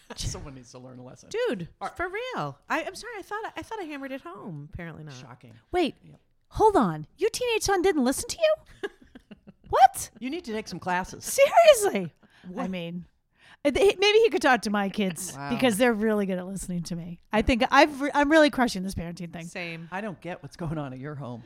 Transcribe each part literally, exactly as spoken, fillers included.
Someone needs to learn a lesson. Dude, right. For real. I, I'm sorry. I thought I thought I hammered it home. Apparently not. Shocking. Wait, Yep. hold on. Your teenage son didn't listen to you? What? You need to take some classes. Seriously? What? I mean, uh, they- maybe he could talk to my kids Wow. because they're really good at listening to me. I think I've re- I'm really crushing this parenting thing. Same. I don't get what's going on at your home.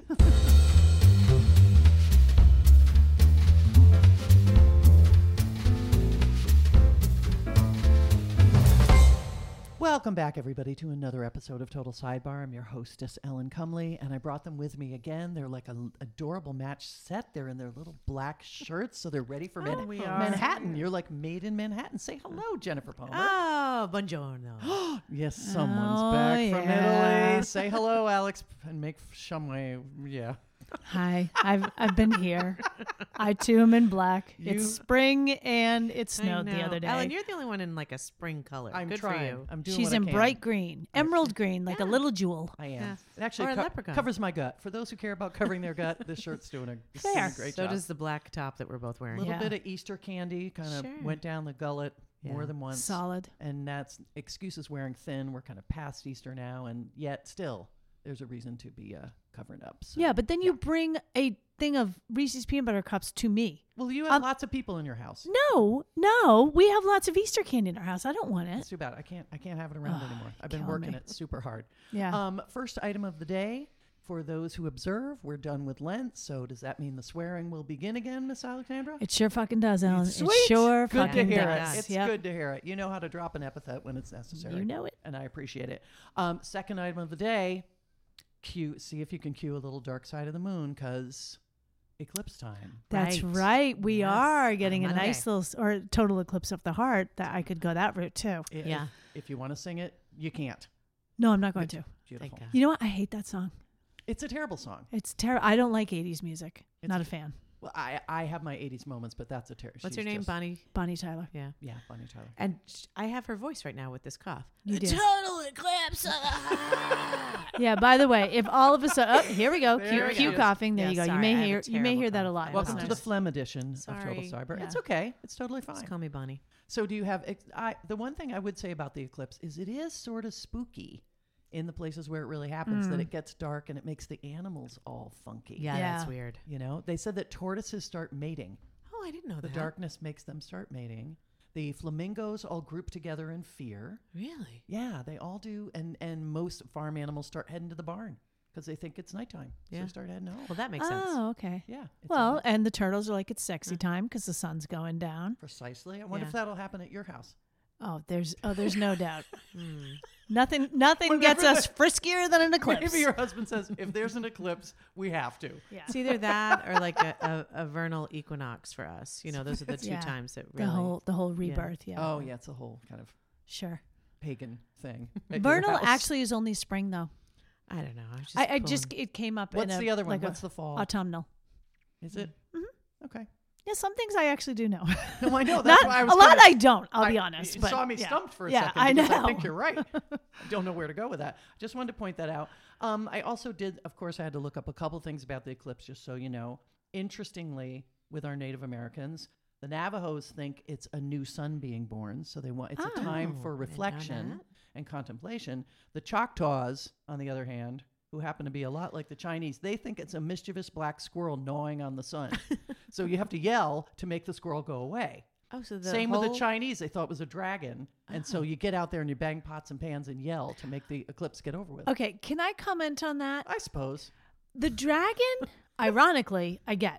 Welcome back, everybody, to another episode of Total Sidebar. I'm your hostess, Ellen Cumley, and I brought them with me again. They're like an adorable match set. They're in their little black shirts, so they're ready for Man- we are. Manhattan. You're like made in Manhattan. Say hello, Jennifer Palmer. Oh, buongiorno. Yes, someone's Oh, back from yeah. Italy. Say hello, Alex, and make shumway. Yeah. Hi, I've I've been here. I too am in black. You- It's spring and it I snowed the know. other day. Ellen, you're the only one in like a spring color. I'm Good trying. for you. I'm doing She's what I in can. bright green, emerald green, like a Yeah. little jewel. I am. Yeah. It actually Or a co- leprechaun. covers my gut. For those who care about covering their gut, this shirt's doing a, it's doing a Fair. great so job. does the black top that we're both A wearing. little Yeah. bit of Easter candy kind of Sure. went down the gullet more Yeah. than once. Solid. And that's excuses wearing thin. We're kind of past Easter now, and yet still there's a reason to be uh, covering up. So. Yeah, but then you bring a thing of Reese's peanut butter cups to me. Well, you have Um, lots of people in your house. No, no, we have lots of Easter candy in our house. I don't want It's it. too bad. I can't. I can't have it around Oh, anymore. you're I've been killing working me. it super hard. Yeah. Um, first item of the day. For those who observe, we're done with Lent. So does that mean the swearing will begin again, Miss Alexandra? It sure fucking does, Ellen. Sweet. It sure Good to fucking hear does. it. It's Yep. good to hear it. You know how to drop an epithet when it's necessary. You know it. And I appreciate it. Um, second item of the day. Cue. See if you can cue a little dark side of the moon, because eclipse time. That's Right. right. We Yes, are getting a on Monday. nice little, s- or total eclipse of the heart. That I could go that route too. I- if- Yeah. If, you want to sing it, you can't. No, I'm not going to. Beautiful. God. You know what? I hate that song. It's a terrible song. It's terrible. I don't like eighties music. It's Not a- a fan. Well, I I have my eighties moments, but that's a terrible. What's her name? Bonnie. Bonnie Tyler. Yeah. Yeah, Bonnie Tyler. And sh- I have her voice right now with this cough. You do. Total eclipse. of the heart. Yeah. By the way, if all of a sudden, oh, here we go. There Cue, we cue go. coughing. There Yeah, you go. sorry, you may I have a hear. You may terrible hear that a cough. lot. I Welcome to the listeners. phlegm edition of Total Sorry. Cyber. Yeah. It's okay. It's totally Just fine. call me Bonnie. So do you have? Ex- I the one thing I would say about the eclipse is it is sort of spooky in the places where it really happens. That Mm. it gets dark and it makes the animals all funky. Yeah, that's Yeah. weird. You know, they said that tortoises start mating. Oh, I didn't know The that. darkness makes them start mating. The flamingos all group together in fear. Really? Yeah, they all do. And and most farm animals start heading to the barn because they think it's nighttime. So Yeah. they start heading home. Well, that makes sense. Oh, okay. Yeah. it's Well, all- and the turtles are like it's sexy Uh. time because the sun's going down. precisely. I wonder Yeah. if that'll happen at your house. Oh, there's oh, there's no doubt. Hmm. Nothing, nothing Whenever gets us the- friskier than an eclipse. Maybe your husband says, if there's an eclipse, we have to. yeah. It's either that or like a, a, a vernal equinox for us. You know, those are the two Yeah. times that the really. whole the whole rebirth. Yeah. Oh, yeah, it's a whole kind of Sure. pagan thing. at your Vernal house. actually is only spring though. I don't know. I, was just I, I just pulling- it came up. What's in a, the other one? like a What's the fall? autumnal? Is it? Mhm. Okay. Yeah, some things I actually do know. No, I know. That's Not why I was a lot. kinda- I don't. I'll be I- honest. You but saw me yeah. stumped for a yeah, second I because know. I think you're right. I don't know where to go with that. Just wanted to point that out. Um, I also did, of course, I had to look up a couple things about the eclipse just so you know. Interestingly, with our Native Americans, the Navajos think it's a new sun being born, so they want it's a time Oh, for I didn't know reflection that. and contemplation. The Choctaws, on the other hand, who happen to be a lot like the Chinese, they think it's a mischievous black squirrel gnawing on the sun. So you have to yell to make the squirrel go away. Oh, so the Same whole, with the Chinese. They thought it was a dragon. And so Oh. you get out there and you bang pots and pans and yell to make the eclipse get over with. Okay, can I comment on that? I suppose. The dragon, ironically, I get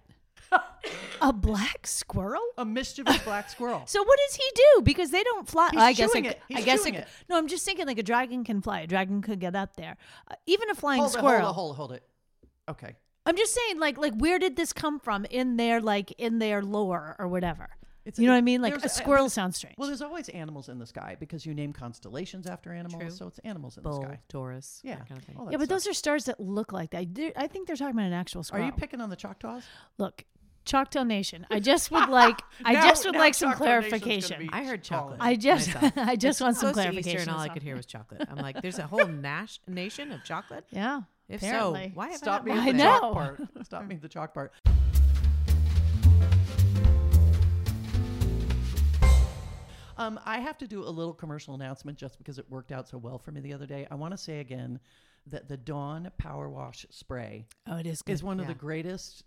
a black squirrel. A mischievous black squirrel. So what does he do? Because they don't fly. He's I guess chewing it, it. He's I guess chewing it, it. No, I'm just thinking like a dragon can fly. A dragon could get up there. Uh, even a flying hold it, squirrel. hold it, hold it, hold it. Okay. I'm just saying, like, like where did this come from in their like in their lore or whatever? It's- You know it- what I mean? Like there's a a- squirrel sounds strange. Well, there's always animals in the sky because you name constellations after animals. True. So it's animals in bull, the sky. Taurus, Yeah. that kind of thing. all that yeah, but stuff. those are stars that look like that. They're- I think they're talking about an actual Are squirrel. you picking on the Choctaws? Look, Choctaw Nation. I just would like. I Now- just would now like some Choctaw Nation's gonna clarification. be I heard calling. chocolate. I just, myself. I just It's want some close to clarification. Easter, and all I that's could all. hear was chocolate. I'm like, there's a whole nash- nation of chocolate. Yeah. If apparently. so, why have Stop me I at not I the been know. chalk part. Stop me at the chalk part. Um, I have to do a little commercial announcement just because it worked out so well for me the other day. I want to say again that the Dawn Power Wash Spray Oh, it is good. is one of Yeah. the greatest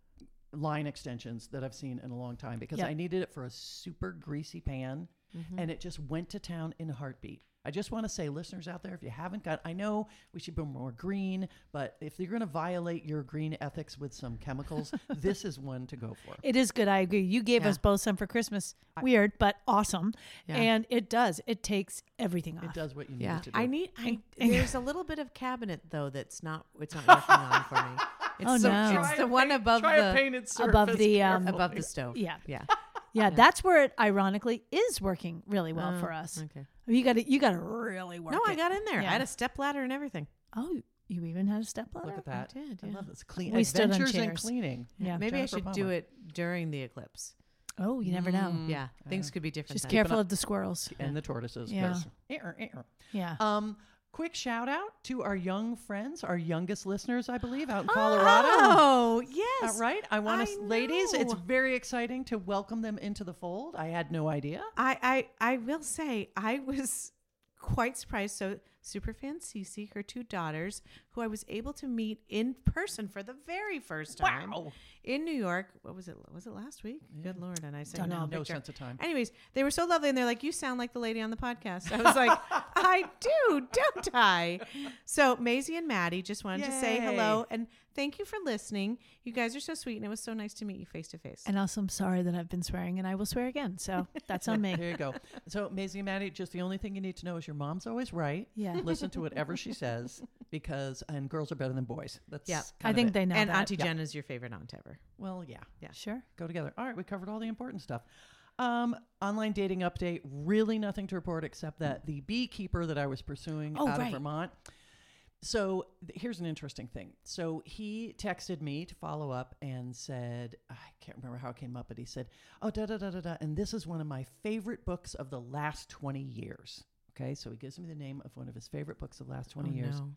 line extensions that I've seen in a long time because Yep. I needed it for a super greasy pan and it just went to town in a heartbeat. I just want to say, listeners out there, if you haven't got, I know we should be more green, but if you're going to violate your green ethics with some chemicals, this is one to go for. It is good. I agree. You gave Yeah. us both some for Christmas. Weird, but awesome. Yeah. And it does. It takes everything off. It does what you need Yeah, it to do. I need. I, And- there's a little bit of cabinet though that's not. It's not working on for me. It's Oh, so, no. It's Try the a one paint- above try the a painted surface above the, um, carefully. above the stove. Yeah. yeah. Yeah, that's where it ironically is working really well Oh, for us. Okay. You got to you got to really work. No, I it. got in there. Yeah. I had a step ladder and everything. Oh, you even had a step ladder. Look at that. did, I yeah. love this. Clean We stood on adventures in chairs. cleaning. Yeah. Maybe Jennifer I should Palmer. do it during the eclipse. Oh, you never know. Mm. Yeah, things could be different. Just then. careful up- of the squirrels. And the tortoises. Yeah. 'cause- Eh-er, eh-er. Yeah. Um, quick shout out to our young friends, our youngest listeners, I believe, out in Colorado. Oh Uh, yes, right? I want I to, ladies, it's know. very exciting to welcome them into the fold. I had no idea. I, I I will say I was quite surprised. So Superfan Cece, her two daughters, who I was able to meet in person for the very first time Wow. in New York. What was it? Was it last week? Good Lord! And I said, Don't no, know. No picture. sense of time. Anyways, they were so lovely, and they're like, "You sound like the lady on the podcast." I was like, "I do, don't I?" So Maisie and Maddie just wanted to say Yay. hello and thank you for listening. You guys are so sweet, and it was so nice to meet you face to face. And also, I'm sorry that I've been swearing, and I will swear again. So that's on me. There you go. So, Maisie and Maddie, just the only thing you need to know is your mom's always right. Yeah. Listen to whatever she says because, and girls are better than boys. That's Yeah. kind I of think it. they know and that. Auntie Yeah. Jen is your favorite aunt ever. Well, yeah. Sure. Go together. All right, we covered all the important stuff. Um, online dating update, really nothing to report except that the beekeeper that I was pursuing Oh, out right. of Vermont. So th- here's an interesting thing. So he texted me to follow up and said, I can't remember how it came up, but he said, oh, da da da da da. And this is one of my favorite books of the last twenty years. Okay, so he gives me the name of one of his favorite books of the last twenty Oh, years. no.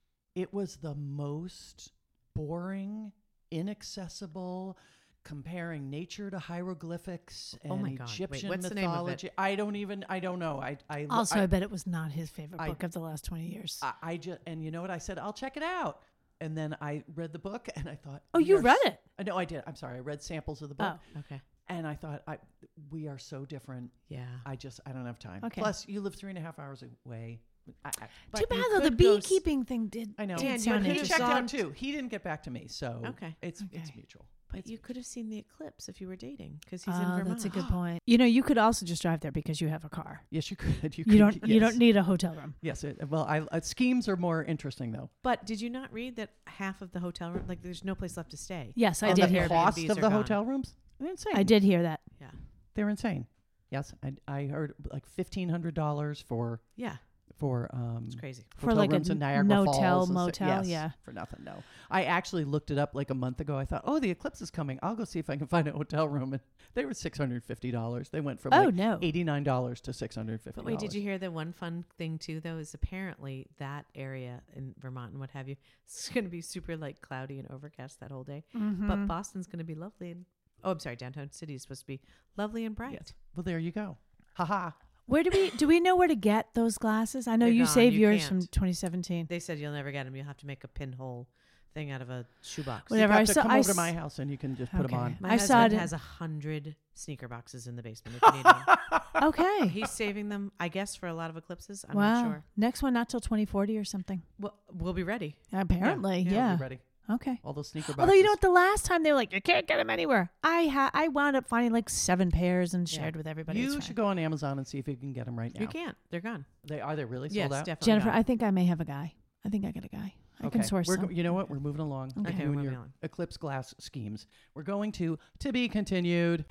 It was the most boring, inaccessible, comparing nature to hieroglyphics and Oh my God. Wait, Egyptian what's the name of it? mythology. I don't even, I don't know. I, I, Also, I, I, bet it was not his favorite I- book of the last twenty years. I, I just, and you know what? I said, I'll check it out. And then I read the book and I thought, oh, we you are read s- it? Uh, No, I did. I'm sorry. I read samples of the book Oh, Okay. and I thought, I, we are so different. Yeah. I just, I don't have time. Okay. Plus, you live three and a half hours away. I, I, too but bad you though. The could go s- beekeeping thing did. I know. Did Dan, you sound could he have checked interesting. gone- out too. He didn't get back to me, so Okay. it's it's Okay. mutual. But you could have seen the eclipse if you were dating because he's in Oh, Vermont. that's a good point. You know, you could also just drive there because you have a car. Yes, you could. You, You could, don't. You yes. don't need a hotel room. Yes. It, well, I, uh, schemes are more interesting though. But did you not read that half of the hotel room, like there's no place left to stay? Yes, I Oh, did the hear. Airbnbs cost are of the gone. hotel rooms. They're insane. I did hear that. Yeah. They're insane. Yes, I, I heard like fifteen hundred dollars for Yeah. for um It's crazy. For hotel like a rooms in n- Niagara motel, Falls and sta- motel, yes, yeah. for nothing. No, I actually looked it up like a month ago. I thought, oh, the eclipse is coming. I'll go see if I can find a hotel room, and they were six hundred fifty dollars. They went from Oh like no. eighty nine dollars to six hundred fifty. But wait, did you hear the one fun thing too, though, is apparently that area in Vermont and what have you, it's going to be super like cloudy and overcast that whole day. Mhm. But Boston's going to be lovely. And oh, I'm sorry, downtown city is supposed to be lovely and bright. Yes. Well, there you go. Ha ha. Where do we do we know where to get those glasses? I know They're you gone. saved You yours from can't. twenty seventeen. They said you'll never get them. You'll have to make a pinhole thing out of a shoebox. Whatever. You I have to saw- come I over to s- my house and you can just put them Okay. on. My I saw husband it. has a hundred sneaker boxes in the basement. If you need one. Okay. He's saving them, I guess, for a lot of eclipses. I'm wow. not sure. Next one not till twenty forty or something. Well, we'll be ready. Apparently, yeah, yeah. We'll be ready. Okay. All those sneaker boxes. Although you know what, the last time they were like, you can't get them anywhere. I ha- I wound up finding like seven pairs and Yeah. shared with everybody. It's you fine. should go on Amazon and see if you can get them right now. You can't. They're gone. They are they really Yes, sold out? definitely. Jennifer, gone. I think I may have a guy. I think I got a guy. I can source We're some. go- you know what? We're moving along. Okay. You Okay, and we're your moving along. eclipse glass schemes. We're going to to be continued.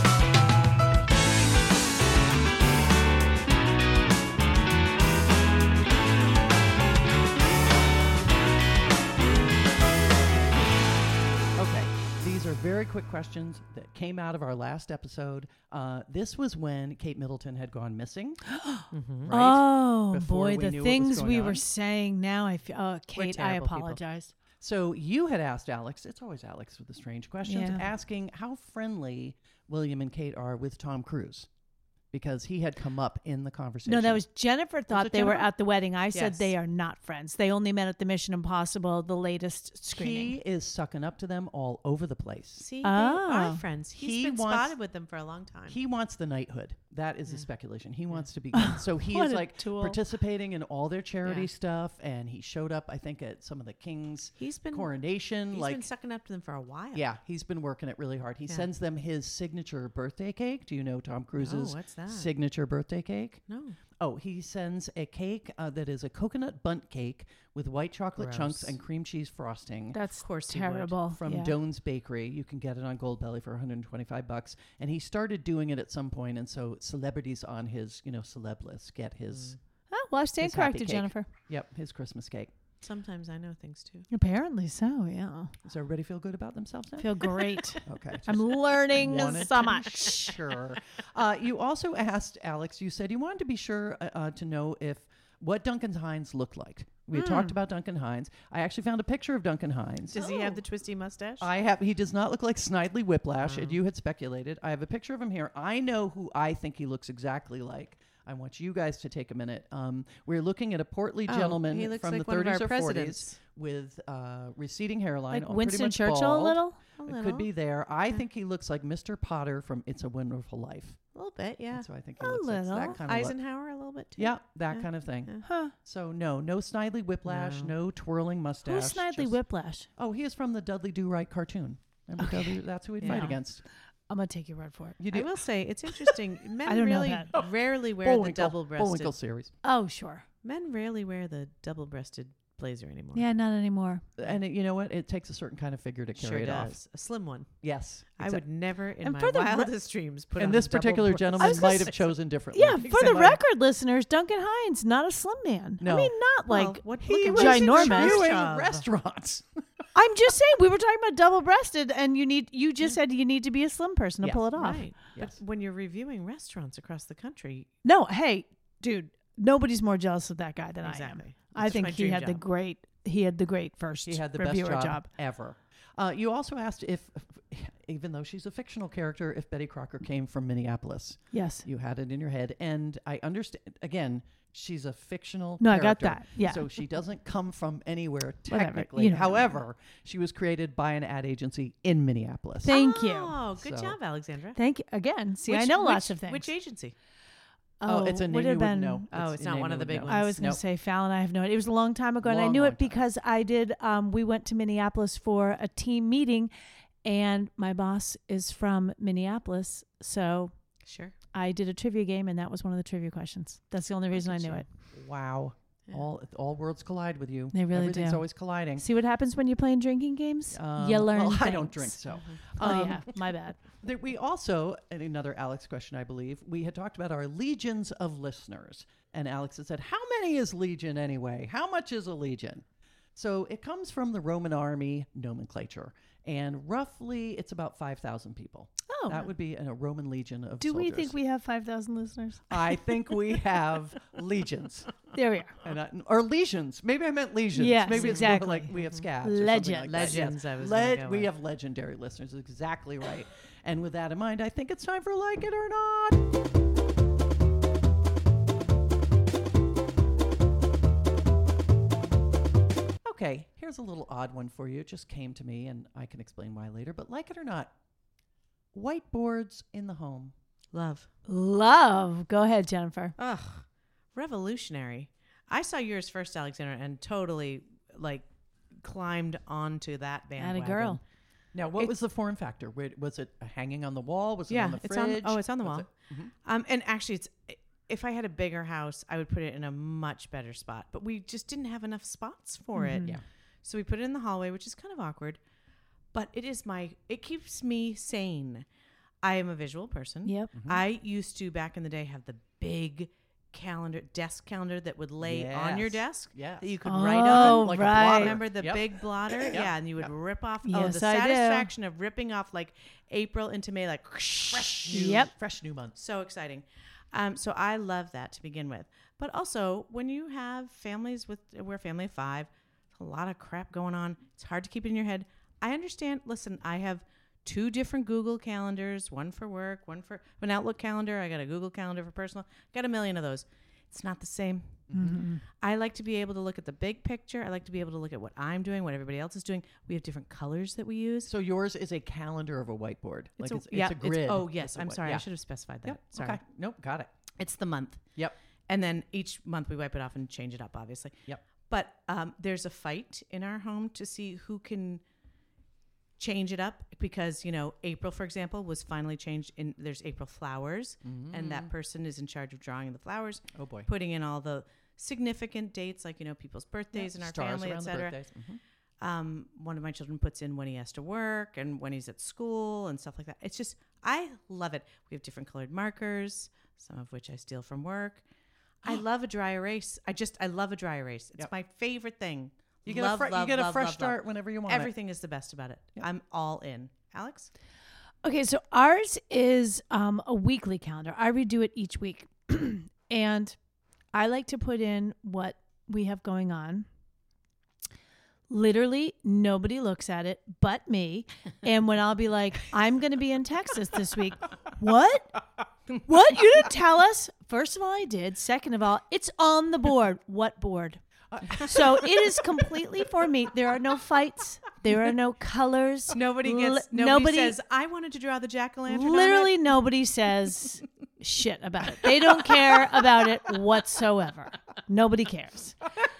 Okay, these are very quick questions that came out of our last episode. Uh, this was when Kate Middleton had gone missing. Mhm. Right? Oh Before boy, we the knew what was thing going we on. were saying now. I feel. Oh, Kate, I terrible people. apologize. So you had asked Alex, it's always Alex with the strange questions, Yeah. asking how friendly William and Kate are with Tom Cruise. because he had come up in the conversation. No, that was Jennifer thought it they were Jennifer? at the wedding. I said Yes. they are not friends. They only met at the Mission Impossible, the latest screening. He is sucking up to them all over the place. See, Oh. they are friends. He's He been wants- spotted with them for a long time. He wants the knighthood. That is the speculation. He wants to be good. So he What is a like tool. participating in all their charity Yeah. stuff, and he showed up, I think, at some of the king's He's been coronation. He's like, been sucking up to them for a while. yeah, he's been working it really hard. He Yeah. sends them his signature birthday cake. Do you know Tom Cruise's what's that? signature birthday cake? No. Oh, he sends a cake uh, that is a coconut bundt cake with white chocolate chunks Gross. and cream cheese frosting. That's Of course he would. terrible. From yeah. Doan's Bakery. You can get it on Goldbelly for one hundred twenty-five bucks. And he started doing it at some point, and so celebrities on his, you know, celeb list get his, Oh, well, I stand His happy corrected, cake. Jennifer. yep, his Christmas cake. Sometimes I know things too. Apparently so, yeah. Does everybody feel good about themselves now? Feel great. Okay. I'm learning wanted so to much. be Sure. Uh, you also asked, Alex, you said you wanted to be sure uh, uh, to know if what Duncan Hines looked like. We had talked about Duncan Hines. I actually found a picture of Duncan Hines. Does he have the twisty mustache? I have. He does not look like Snidely Whiplash, Oh. and you had speculated. I have a picture of him here. I know who I think he looks exactly like. I want you guys to take a minute. Um, we're looking at a portly Oh, gentleman he looks from like the one of thirties our or forties presidents. with uh, receding hairline. Like all pretty Winston much Churchill a bald. little? A It little. could be there. I think he looks like Mister Potter from It's a Wonderful Life. A little bit, yeah. That's what I think he A looks like. It's little. that kind of look. Eisenhower a little bit too. Yeah, that Yeah. kind of thing. Yeah. Huh. So no, no Snidely Whiplash, no, No. twirling mustache. Who's Snidely just- Whiplash? Oh, he is from the Dudley Do Right cartoon. Remember Dudley? That's who we'd fight Yeah. against. I'm going to take your word for it. You I do. will say it's interesting. Men I don't know really that. rarely wear the Bullwinkle, double-breasted. Bullwinkle series. Oh, sure. Men rarely wear the double-breasted blazer anymore. Yeah, not anymore. And it, you know what? It takes a certain kind of figure to carry sure it off. does. A slim one. Yes. I would never in And my for the re- wildest dreams put And on this a double particular breast- gentleman was gonna might have say- chosen differently. Yeah, for the Exactly. record, listeners, Duncan Hines, not a slim man. I No. mean, not Well, like. what He look at was what he's in ginormous. charge reviewing of. restaurants. I'm just saying, we were talking about double-breasted, and you need. You just said you need to be a slim person to Yes. pull it off. Right. Yes. But when you're reviewing restaurants across the country, No, hey, dude, nobody's more jealous of that guy than I am. exactly. I That's think my he dream had the job. great. He had the great first. He had the best reviewer job, job. ever. Uh, you also asked if, even though she's a fictional character, if Betty Crocker came from Minneapolis. Yes. You had it in your head. And I understand, again, she's a fictional No, I got character. that. Yeah. So she doesn't come from anywhere Whatever. technically. You know what I mean. However, she was created by an ad agency in Minneapolis. Thank you. Oh, good So- job, Alexandra. Thank you again. See, I Which- know which- lots of things. Which agency? Oh, it's a name would you have wouldn't been. know. Oh, it's a not name one you of the would big know. ones. I was going to Nope. say Fallon. I have no idea. It was a long time ago, and I Long, knew long it time. because I did. Um, we went to Minneapolis for a team meeting, and my boss is from Minneapolis, so Sure. I did a trivia game, and that was one of the trivia questions. That's the only reason I at knew you. it. Wow. Yeah. All all worlds collide with you. They really Everything's do. always colliding. See what happens when you're playing drinking games? Um, you learn. well, I things. don't drink, so. Oh Um, yeah, my bad. There, we also, and another Alex question, I believe, we had talked about our legions of listeners. And Alex had said, how many is legion anyway? How much is a legion? So it comes from the Roman army nomenclature. And roughly, it's about five thousand people. Oh, That would be in a Roman legion of do soldiers. we think we have five thousand listeners? I think we have legions. There we are. And I, or legions. Maybe I meant legions. Yes, Maybe it's exactly. more like we have scabs. or something Legend. like that. Yes. Legends, I was Le- gonna go we with. have legendary listeners. Exactly right. And with that in mind, I think it's time for Like It or Not. Okay, here's a little odd one for you. It just came to me, and I can explain why later. But like it or not, whiteboards in the home. Love. Love. Go ahead, Jennifer. Ugh. Revolutionary. I saw yours first, Alexandra, and totally like climbed onto that bandwagon. Atta girl. Now, what It- was the form factor? Wa- Was it hanging on the wall? Was it Yeah, on the it's fridge? on. Oh, it's on the Was wall. it- Mhm. Um, and actually, it's if I had a bigger house, I would put it in a much better spot. But we just didn't have enough spots for Mhm. it. Yeah. So we put it in the hallway, which is kind of awkward. But it is my. It keeps me sane. I am a visual person. Yep. I used to back in the day have the big calendar, desk calendar that would lay on your Yes. desk Yes. that you could Oh, write on. Like a right. blotter. Remember the Yep. big blotter? Yeah, and you would Yep. rip off. oh, Yes, the I do. satisfaction of ripping off like April into May, like Fresh new, Yep. fresh new month. so exciting. Um, so I love that to begin with. But also, when you have families with, we're a family of five, a lot of crap going on. It's hard to keep it in your head. I understand. Listen, I have two different Google calendars, one for work, one for an Outlook calendar. I got a Google calendar for personal. Got a million of those. It's not the same. Mm-hmm. I like to be able to look at the big picture. I like to be able to look at what I'm doing, what everybody else is doing. We have different colors that we use. So yours is a calendar of a whiteboard. It's like a, it's, yeah, it's a grid. oh, yes. It's a I'm whi- sorry. yeah. I should have specified that. Yep. Sorry. Okay. Nope. Got it. It's the month. Yep. And then each month we wipe it off and change it up, obviously. Yep. But um, there's a fight in our home to see who can change it up because, you know, April, for example, was finally changed in there's April flowers Mm-hmm. and that person is in charge of drawing the flowers, Oh boy. putting in all the significant dates like, you know, people's birthdays in our Stars family, et around the cetera. birthdays. Mhm. Um, one of my children puts in when he has to work and when he's at school and stuff like that. It's just, I love it. We have different colored markers, some of which I steal from work. I love a dry erase. I just, I love a dry erase. It's Yep. my favorite thing. You get Love, a fre- love, you get a love, fresh love, start love. whenever you want. it. Everything is the best about it. Yep. I'm all in. Alex? Okay, so ours is um, a weekly calendar. I redo it each week. And I like to put in what we have going on. Literally, nobody looks at it but me. And when I'll be like, I'm going to be in Texas this week. What? What? You didn't tell us? First of all, I did. Second of all, it's on the board. What board? So it is completely for me. There are no fights. There are no colors. Nobody Li- gets, nobody, nobody says, I wanted to draw the jack-o'-lantern. Literally nobody says shit about it. They don't care about it whatsoever. Nobody cares.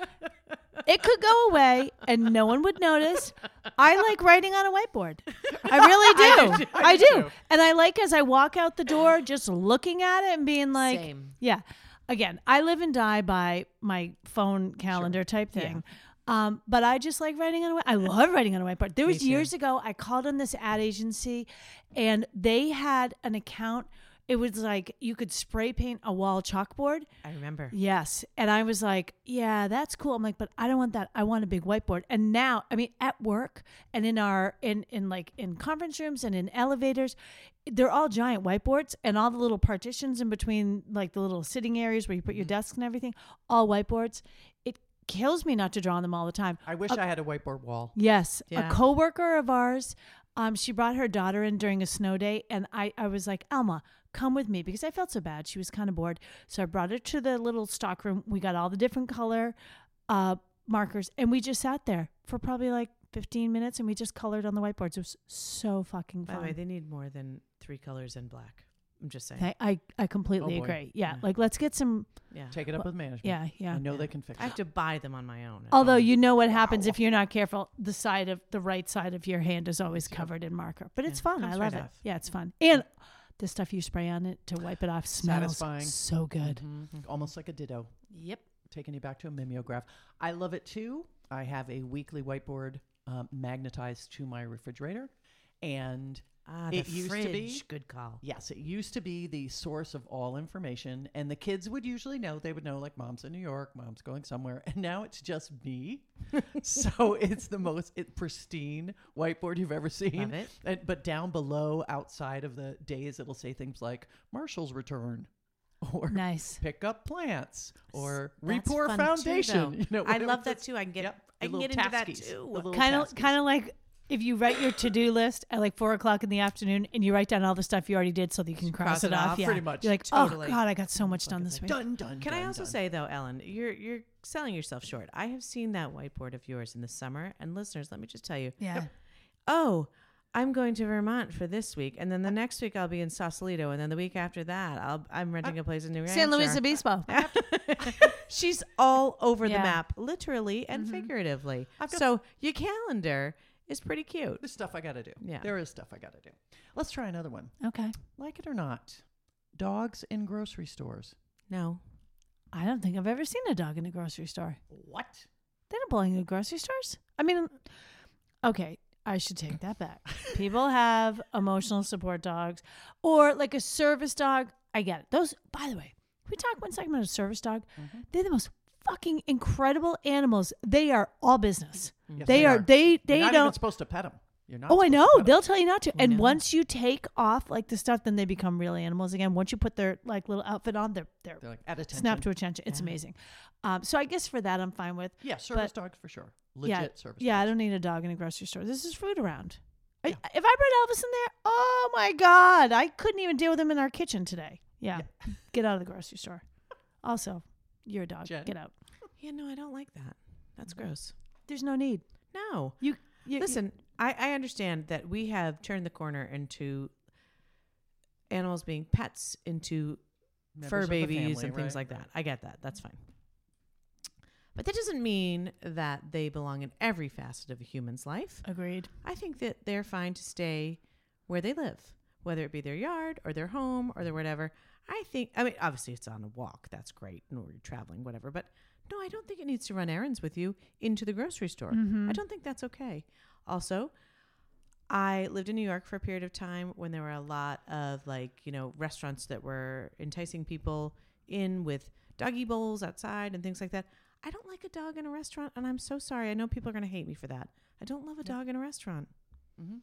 It could go away and no one would notice. I like writing on a whiteboard. I really do. I do. And I like as I walk out the door just looking at it and being like, Same. yeah. Again, I live and die by my phone calendar type thing. Um, but I just like writing on a whiteboard. I love writing on a whiteboard. There Me was too. years ago, I called on this ad agency and they had an account. It was like you could spray paint a wall chalkboard. I remember. Yes. And I was like, yeah, that's cool. I'm like, but I don't want that. I want a big whiteboard. And now, I mean, at work and in our, in, in like in conference rooms and in elevators, they're all giant whiteboards and all the little partitions in between, like the little sitting areas where you put your desks and everything, all whiteboards. It kills me not to draw on them all the time. I wish I had a whiteboard wall. Yes. Yeah. A coworker of ours, um, she brought her daughter in during a snow day. And I, I was like, Alma, come with me because I felt so bad. She was kind of bored. So I brought her to the little stock room. We got all the different color uh, markers and we just sat there for probably like fifteen minutes and we just colored on the whiteboards. It was so fucking By fun. the way, they need more than three colors and black. I'm just saying. I, I, I completely Oh, boy. agree. Yeah, Yeah. Like let's get some, Yeah. Take it up with management. yeah, yeah. I know Yeah. they can fix I it. have to buy them on my own. at Although home. you know what happens if you're not careful, the side of the right side of your hand is always too. covered in marker. But it's Yeah, fun. I comes love right it. off. Yeah, it's fun. And the stuff you spray on it to wipe it off smells Satisfying. so good. Mhm. Almost like a ditto. Yep. Taking you back to a mimeograph. I love it too. I have a weekly whiteboard um, magnetized to my refrigerator. And ah, the it used to fridge. be- Good call. yes, it used to be the source of all information. And the kids would usually know. They would know, like, mom's in New York, mom's going somewhere. And now it's just me. So it's the most it, pristine whiteboard you've ever seen. Love it. And, but down below, outside of the days, it'll say things like Marshall's return or Nice. pick up plants or That's repour fun too, foundation. though. you know, I whatever love that it's- too. I can get, Yep, I the can little get into that taskies, too. the little Kind of, taskies. kind of like if you write your to-do list at like four o'clock in the afternoon and you write down all the stuff you already did so that you can cross, cross it it off. off. Yeah. Pretty much. You're like, Totally. oh God, I got so much Like done it's this like, week. Done, done. Can I done, also done. say though, Ellen, you're you're selling yourself short. I have seen that whiteboard of yours in the summer, and listeners, let me just tell you. Yeah. Oh, I'm going to Vermont for this week, and then the next week I'll be in Sausalito, and then the week after that I'll I'm renting a place in New Hampshire. San Luis Obispo. She's all over Yeah. the map, literally and Mhm. figuratively. I've got- So your calendar is pretty cute. There's stuff I got to do. Yeah. There is stuff I got to do. Let's try another one. Okay. Like it or not, dogs in grocery stores. No. I don't think I've ever seen a dog in a grocery store. What? They don't belong in grocery stores. I mean, okay, I should take that back. People have emotional support dogs or like a service dog. I get it. Those, by the way, can we talk one second about a service dog? Mhm. They're the most fucking incredible animals. They are all business. Yes, they, are, they, You're they not even don't. supposed to pet them. You're not. Oh, I supposed to know. pet 'em. They'll tell you not to. I And know. once you take off like the stuff, then they become real animals again. Once you put their like little outfit on, they're they're They're like at attention. snap to attention. It's Yeah. amazing. Um, so I guess for that, I'm fine with. Yeah, service but- dogs for sure. Legit yeah, service yeah. I dogs. don't need a dog in a grocery store. This is food around. I, if I brought Elvis in there, oh my God, I couldn't even deal with him in our kitchen today. Yeah, get out of the grocery store. Also, you're a dog. Jen? Get out. Yeah, no, I don't like that. That's gross. There's no need. No. You, you Listen, I, I understand that we have turned the corner into animals being pets, into Members fur of the babies family, and things right? like that. I get that. That's fine. But that doesn't mean that they belong in every facet of a human's life. agreed. I think that they're fine to stay where they live, whether it be their yard or their home or their whatever. I think, I mean, obviously it's on a walk. That's great. Or you're traveling, whatever. But no, I don't think it needs to run errands with you into the grocery store. Mhm. I don't think that's okay. Also, I lived in New York for a period of time when there were a lot of like, you know, restaurants that were enticing people in with doggy bowls outside and things like that. I don't like a dog in a restaurant, and I'm so sorry. I know people are going to hate me for that. I don't love a dog in a restaurant. Mhm.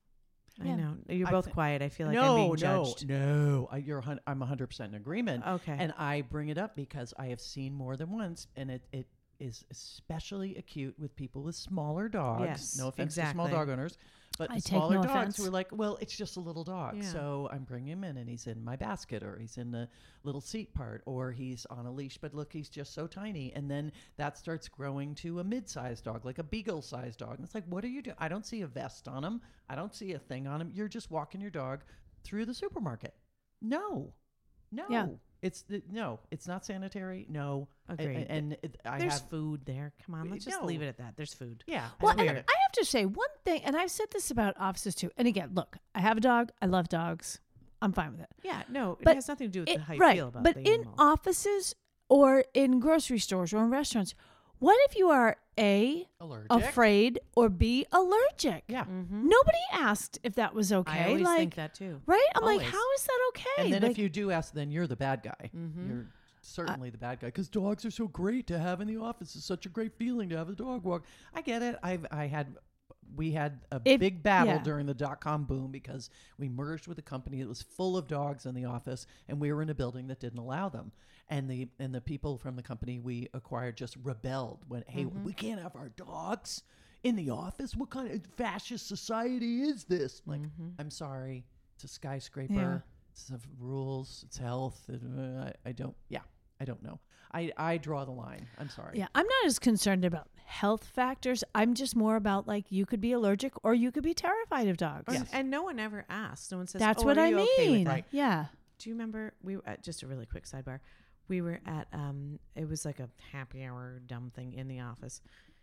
I Yeah. know. You're I both thi- quiet. I feel like I'm no, being no, judged. no. I, you're, hun- I'm one hundred percent in agreement. Okay. And I bring it up because I have seen more than once, and it, it is especially acute with people with smaller dogs. Yes, No offense to small exactly. dog owners, but I take smaller no dogs offense. who are like, well, it's just a little dog. Yeah. So I'm bringing him in, and he's in my basket, or he's in the little seat part, or he's on a leash, but look, he's just so tiny. And then that starts growing to a mid-sized dog, like a beagle-sized dog. And it's like, what are you doing? I don't see a vest on him. I don't see a thing on him. You're just walking your dog through the supermarket. No. No. Yeah. It's the, no, it's not sanitary. No. A- a- Agreed. And, it, I There's have food there. Come on, let's just No. leave it at that. There's food. yeah. Well, I and get I it. have to say one thing, and I've said this about offices too. And again, look, I have a dog. I love dogs. I'm fine with it. Yeah, no, it But has nothing to do with It- the how you right. feel about but the in animal. offices or in grocery stores or in restaurants, what if you are A, Allergic. afraid, or B, allergic? Yeah. Mhm. Nobody asked if that was okay. I always like, think that too. right? I'm like, Always. how is that okay? And then Like, if you do ask, then you're the bad guy. Mhm. You're certainly the bad guy because dogs are so great to have in the office. It's such a great feeling to have a dog walk. I get it. I've I had we had a If- big battle yeah. during the dot com boom because we merged with a company that was full of dogs in the office, and we were in a building that didn't allow them. And the and the people from the company we acquired just rebelled when, hey, Mm-hmm. we can't have our dogs in the office. What kind of fascist society is this? Like, Mm-hmm. I'm sorry, it's a skyscraper. Yeah. It's have rules. It's health. Uh, I, I don't. Yeah, I don't know. I I draw the line. I'm sorry. yeah, I'm not as concerned about health factors. I'm just more about like you could be allergic or you could be terrified of dogs. And, Yes. and no one ever asks. No one says, That's "Oh, what are I you okay with mean. that?" Yeah. Do you remember we were at, just a really quick sidebar? We were at um it was like a happy hour dumb thing in the office.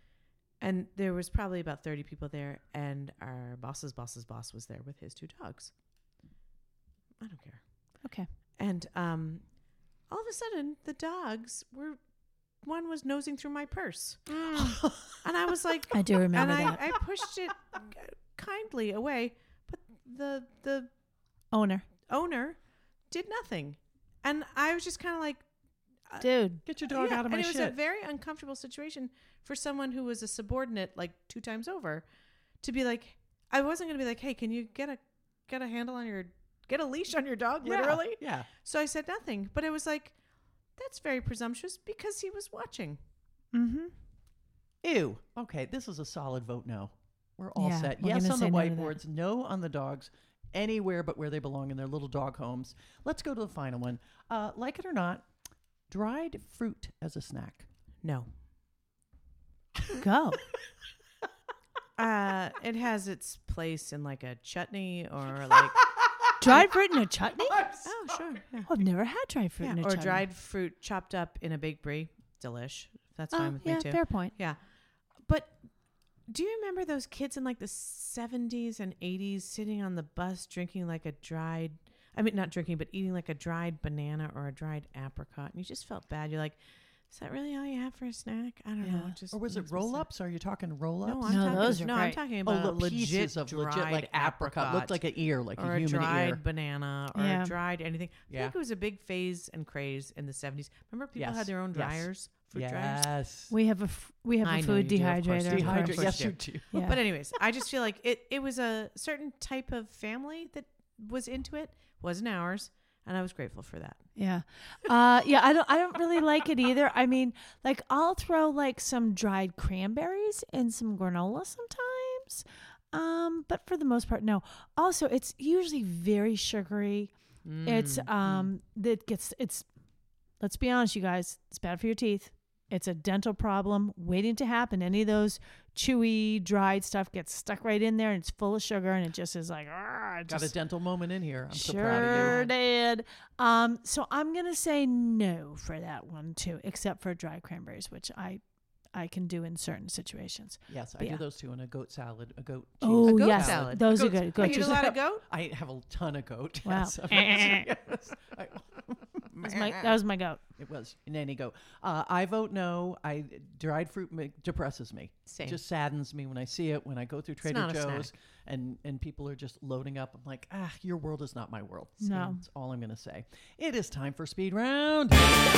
And there was probably about thirty people there, and our boss's boss's boss was there with his two dogs. I don't care. Okay. And um all of a sudden the dogs were one was nosing through my purse. And I was like I do remember and I, that. I pushed it kindly away, but the the Owner. owner did nothing. And I was just kind of like, uh, Dude. Get your dog yeah, out of my and it was shit. a very uncomfortable situation for someone who was a subordinate like two times over to be like, I wasn't going to be like, hey, can you get a get a handle on your get a leash on your dog, Yeah, literally? Yeah. So I said nothing, but it was like, that's very presumptuous because he was watching. Mm-hmm. Ew. Okay, this is a solid vote. No, we're all Yeah, set. we're Yes gonna on the say no to that. whiteboards. No on the dogs. Anywhere but where they belong in their little dog homes. Let's go to the final one. Uh, like it or not, dried fruit as a snack. No. Go. Uh, it has its place in like a chutney or like, Dried fruit in a chutney? oh, sure. Yeah. I've never had dried fruit Yeah, in a or chutney. dried fruit chopped up in a big brie. Delish. That's Oh, fine with yeah, me too. fair point. Yeah. But do you remember those kids in like the seventies and eighties sitting on the bus drinking like a dried, I mean, not drinking, but eating like a dried banana or a dried apricot? And you just felt bad. You're like, is that really all you have for a snack? I don't know. Yeah. It just Or was it makes me sad. roll-ups? Are you talking roll-ups? No, I'm No, talking, those are no, I'm great. talking Oh, about the a legit pieces of legit like dried apricot. Looked like an ear, like or a a human dried ear. banana or Yeah. a dried anything. I Yeah. think it was a big phase and craze in the seventies. Remember people Yes. had their own Yes. dryers, fruit dryers? Yes. We have a f- we have I a know food you do, of course dehydrator. you do. at home. Dehydrator. Dehydrate. Yes, you you do. do. Yeah. But anyways, I just feel like it, it was a certain type of family that was into it, wasn't ours, and I was grateful for that. Yeah. Uh yeah, I don't I don't really like it either. I mean, like I'll throw like some dried cranberries in some granola sometimes. Um, but for the most part, no. Also, it's usually very sugary. Mm, It's um that gets it's let's be honest, you guys, it's bad for your teeth. It's a dental problem waiting to happen. Any of those chewy, dried stuff gets stuck right in there and it's full of sugar and it just is like, "Argh," it Got a just dental moment in here. I'm sure so proud of you. did. Um, so I'm gonna say no for that one too, except for dried cranberries, which I I can do in certain situations. Yes, I But do yeah. those too in a goat salad, a goat cheese. Oh A goat yes, salad. those are Goat's- good. You Goat eat cheese. a lot of goat? I have a ton of goat. Wow. Yes. Yes. I- That's my, that was my goat. It was nanny goat. Uh, I vote no. I dried fruit ma- depresses me. Same. Just saddens me when I see it. When I go through Trader not a Joe's snack. and and people are just loading up. I'm like, ah, your world is not my world. So No. that's all I'm gonna say. It is time for speed round.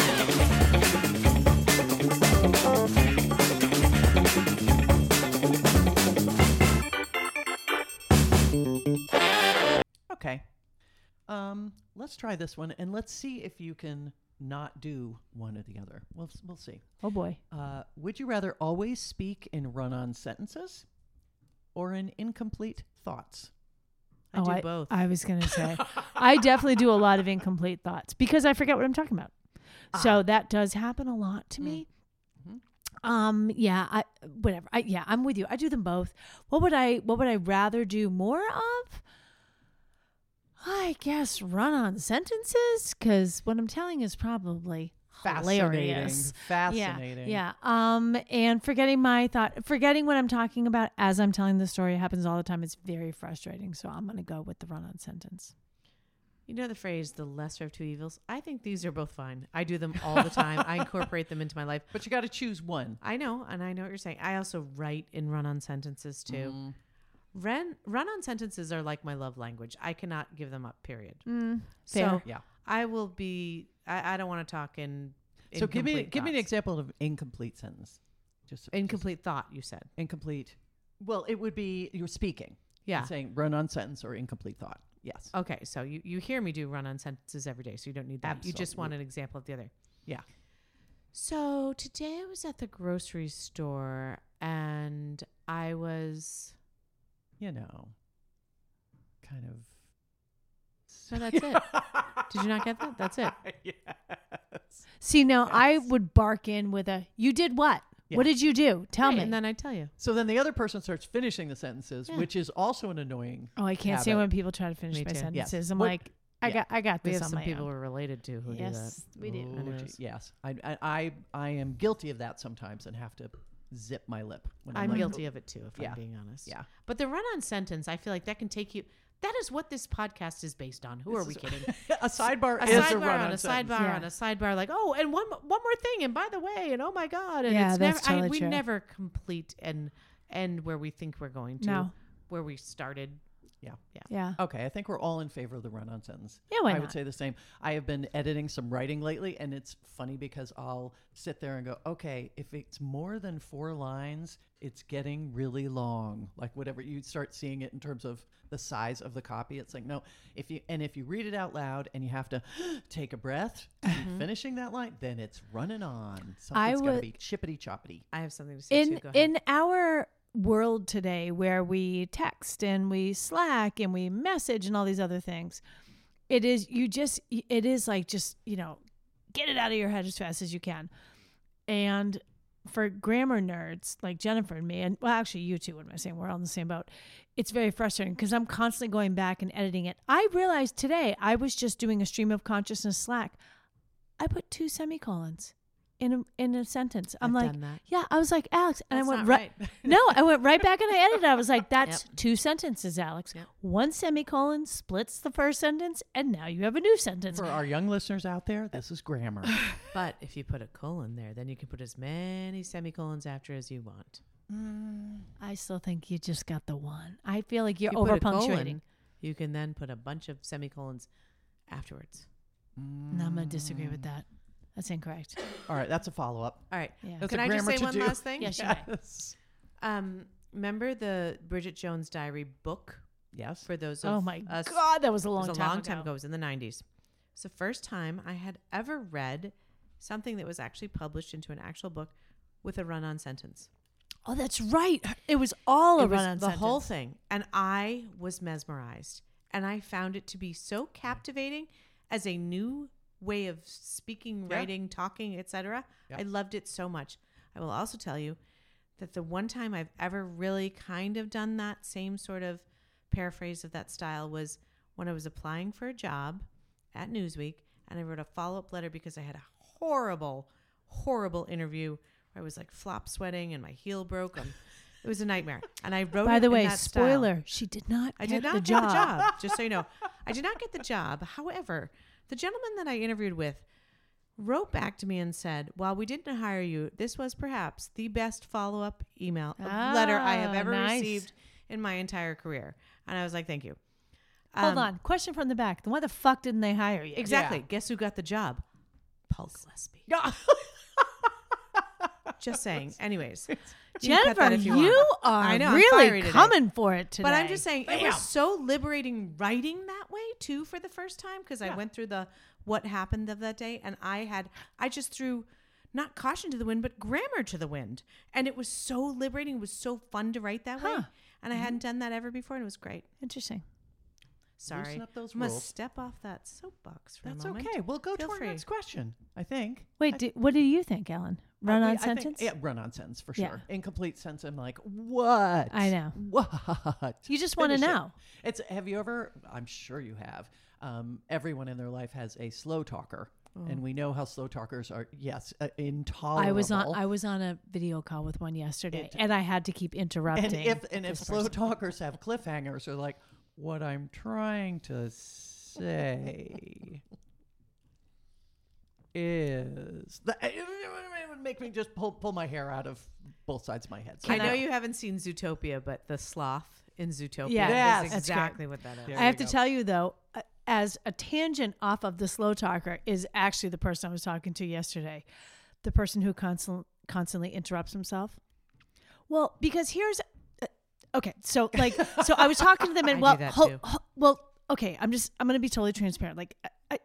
Okay. Um, let's try this one and let's see if you can not do one or the other. We'll we'll see. Oh boy. Uh, would you rather always speak in run-on sentences or in incomplete thoughts? I oh, do I, both. I was gonna say, I definitely do a lot of incomplete thoughts because I forget what I'm talking about. So that does happen a lot to me. Mhm. Um, yeah, I whatever. I yeah, I'm with you. I do them both. What would I what would I rather do more of? I guess run on sentences because what I'm telling is probably hilarious. Fascinating. Yeah, yeah. Um, and forgetting my thought, forgetting what I'm talking about as I'm telling the story happens all the time. It's very frustrating. So I'm gonna go with the run on sentence. You know the phrase, the lesser of two evils? I think these are both fine. I do them all the time. I incorporate them into my life. But you got to choose one. I know, and I know what you're saying. I also write in run-on sentences too. Mm. Run, run-on sentences are like my love language. I cannot give them up, period. Mm, So fair. Yeah. I will be, I, I don't want to talk in So give me incomplete give me an thoughts. example of incomplete sentence. Just Incomplete thought, you said. just incomplete. Well, it would be you're speaking. Yeah. And saying run-on sentence or incomplete thought. Yes. Okay, so you, you hear me do run-on sentences every day, so you don't need that. You just want an example of the other. Yeah. So today I was at the grocery store and I was, You know, kind of. so that's it. Did you not get that? That's it. Yes. See, now I would bark in with a, "You did what? Yeah. What did you do? Tell Right, me." And then I tell you. So then the other person starts finishing the sentences, Yeah. which is also an annoying. oh, I can't stand habit. when people try to finish Me my too. Yes. sentences. I'm What- like, I yeah. got, I got We this have on some my people own. we're related to who do that. Yes, we do. Oh, It gee, is. yes, I, I, I, I am guilty of that sometimes and have to zip my lip. When I'm like, guilty of it too, if Yeah. I'm being honest. Yeah. But the run-on sentence, I feel like that can take you. That is what this podcast is based on. Who This are we is- kidding? a sidebar A is a sidebar run on a sentence. sidebar Yeah. on a sidebar, like, oh, and one one more thing, and by the way, and oh my god, and Yeah, it's that's never. totally I, we true. never complete and end where we think we're going to. No. Where we started. Yeah. Okay, I think we're all in favor of the run-on sentence. Yeah, why I not? would say the same. I have been editing some writing lately, and it's funny because I'll sit there and go, okay, if it's more than four lines, it's getting really long. Like whatever, you start seeing it in terms of the size of the copy. It's like, no, if you, and if you read it out loud and you have to take a breath to keep finishing that line, then it's running on. I Something's got to would- be chippity choppity. I have something to say in too. Go ahead. in our world today where we text and we Slack and we message and all these other things, it is you just it is like just you know get it out of your head as fast as you can. And for grammar nerds like Jennifer and me, and well actually you too, what am I saying, we're all in the same boat, it's very frustrating because I'm constantly going back and editing it. I realized today I was just doing a stream of consciousness Slack. I put two semicolons in a, in a sentence. I'm I've like, done that. yeah, I was like, Alex, and That's I went not right. No, I went right back and I edited. I was like, that's Yep. two sentences, Alex. Yep. One semicolon splits the first sentence, and now you have a new sentence. For our young listeners out there, this is grammar. But if you put a colon there, then you can put as many semicolons after as you want. I still think you just got the one. I feel like you're You over put a colon, punctuating. You can then put a bunch of semicolons afterwards. No, I'm going to disagree with that. That's incorrect. All right, that's a follow-up. All right. Yeah. That's Can a I just grammar say to one do. last thing? Yes, you may. Yes. Um, remember the Bridget Jones Diary book? Yes. For those of Oh my us, God, that was a it long was a time long ago. time ago. It was in the nineties. It's the first time I had ever read something that was actually published into an actual book with a run-on sentence. Oh, that's right. It was all a It was run-on the sentence. whole thing. And I was mesmerized. And I found it to be so captivating as a new way of speaking, Yeah. writing, talking, et cetera. Yeah. I loved it so much. I will also tell you that the one time I've ever really kind of done that same sort of paraphrase of that style was when I was applying for a job at Newsweek, and I wrote a follow-up letter because I had a horrible, horrible interview where I was like flop sweating and my heel broke. Um, it was a nightmare. And I wrote By it the in way, that style. spoiler, she did not I get did not the get job. the job, just so you know. I did not get the job. However, the gentleman that I interviewed with wrote back to me and said, while we didn't hire you, this was perhaps the best follow-up email Ah, letter I have ever nice. received in my entire career. And I was like, thank you. Hold Um, on. Question from the back. Why the fuck didn't they hire you? Exactly. Yeah. Guess who got the job? Paul Gillespie. Yeah. Just saying. Anyways. you can cut Jennifer, that if you, you want. are I know, I'm really fiery today. coming for it today. But I'm just saying, it Bam. was so liberating writing that way too for the first time because I Yeah. went through the what happened of that day, and I had I just threw not caution to the wind, but grammar to the wind, and it was so liberating. It was so fun to write that way, Huh. and I hadn't done that ever before, and it was great. Interesting. Sorry, Loosen up those I'm gonna rules. step off that soapbox for That's a moment. okay. We'll go Feel to our free. next question, I think. Wait, I, do, what do you think, Ellen? Run I- on I think- sentence? yeah, run on sentence for Yeah. sure. Incomplete sense. I'm like, what? I know. What? You just want to Finish it. know. It's. Have you ever? I'm sure you have. Um, everyone in their life has a slow talker, and we know how slow talkers are. Yes, uh, intolerable. I was on I was on a video call with one yesterday, It- and I had to keep interrupting. and if and if this slow person. talkers have cliffhangers, they're like, what I'm trying to say is that it would make me just pull pull my hair out of both sides of my head. So I Can know I- you haven't seen Zootopia, but the sloth in Zootopia Yeah, Yes. is that's great. exactly what that is. There I have you to go. tell you though, uh, as a tangent off of the slow talker is actually the person I was talking to yesterday, the person who constant, constantly interrupts himself. Well, because here's uh, okay, so like, so I was talking to them I and do well, that hol- too. hol- well, okay, I'm just I'm gonna be totally transparent. Like, I, I,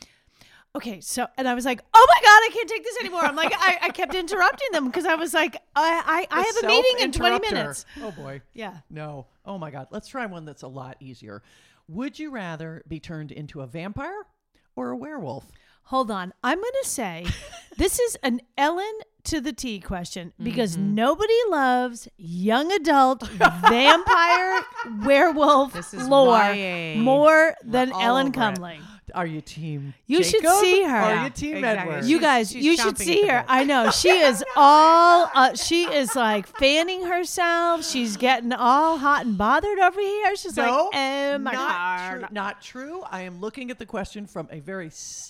okay, so and I was like, oh my god, I can't take this anymore. I'm like, I, I kept interrupting them because I was like, I I, I have a meeting in twenty Self-interrupter. minutes. Oh boy. Yeah. No. Oh my God. Let's try one that's a lot easier. Would you rather be turned into a vampire or a werewolf? Hold on. I'm going to say this is an Ellen to the T question because Mm-hmm. nobody loves young adult vampire werewolf This is lore Y A. more than all Ellen over it. Cumling. Are you team You should Jacob see her. Or are Yeah, you team exactly. Edward? You She's- guys, she's you should chomping see at the her. bit. I know she is all. Uh, she is like fanning herself. She's getting all hot and bothered over here. She's like, No, oh my not god. True, not true. I am looking at the question from a very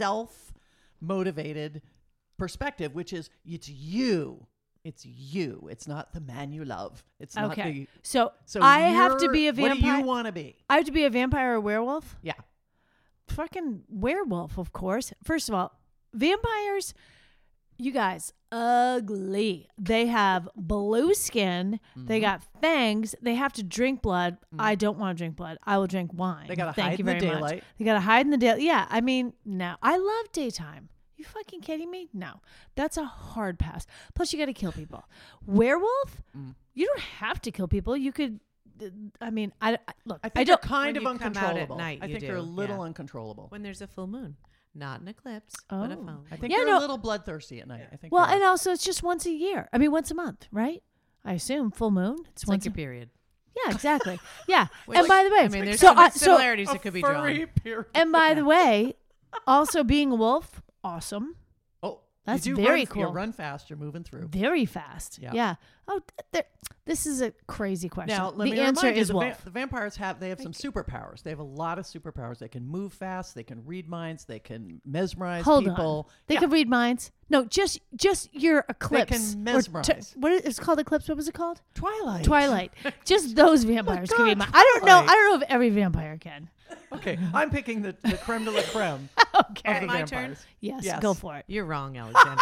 self-motivated perspective, which is it's you. It's you. It's not the man you love. It's not Okay, the. so, So I have to you're- be a What do vampire. you want to be? I have to be a vampire or werewolf. Yeah. Fucking werewolf, of course. First of all, vampires, you guys, ugly. They have blue skin. Mm-hmm. They got fangs. They have to drink blood. I don't want to drink blood. I will drink wine. They gotta Thank hide you in the very much. daylight. They gotta hide in the daylight. Yeah, I mean, no. I love daytime. You fucking kidding me? No, that's a hard pass. Plus, you got to kill people. Werewolf, Mm. you don't have to kill people. You could. I mean, I, I look. I I, think don't. they're kind when of you come out at uncontrollable. night, I you think they're a do, little yeah. uncontrollable. When there's a full moon, not an eclipse, but a Oh. full. I think Yeah, they're no. a little bloodthirsty at night. I think. Well, you're- and also it's just once a year. I mean, once a month, right? I assume full moon. It's, It's once. like your a- period. yeah, exactly. Yeah. Which- and by the way, I mean, there's so so much I- so similarities a that could be furry drawn. period. and by the way, also being a wolf, awesome, Oh, That's you do very run, cool. You run fast. You're moving through. very fast. Yeah. Yeah. Oh, th- there, this is a crazy question. Now, let the me answer remind you, is the, wolf. va- the vampires have they have some superpowers. They have a lot of superpowers. They can move fast. They can read minds. They can mesmerize Hold people. on. They Yeah. can read minds. No, just just your eclipse. can or mesmerize. t- what is it's called? Eclipse. What was it called? Twilight. Twilight. just those vampires can read God, minds. I don't know. Twilight. I don't know if every vampire can. Okay, I'm picking the, the creme de la creme Okay. of the My vampires. turn? Yes, Yes. Go for it. You're wrong, Alexander.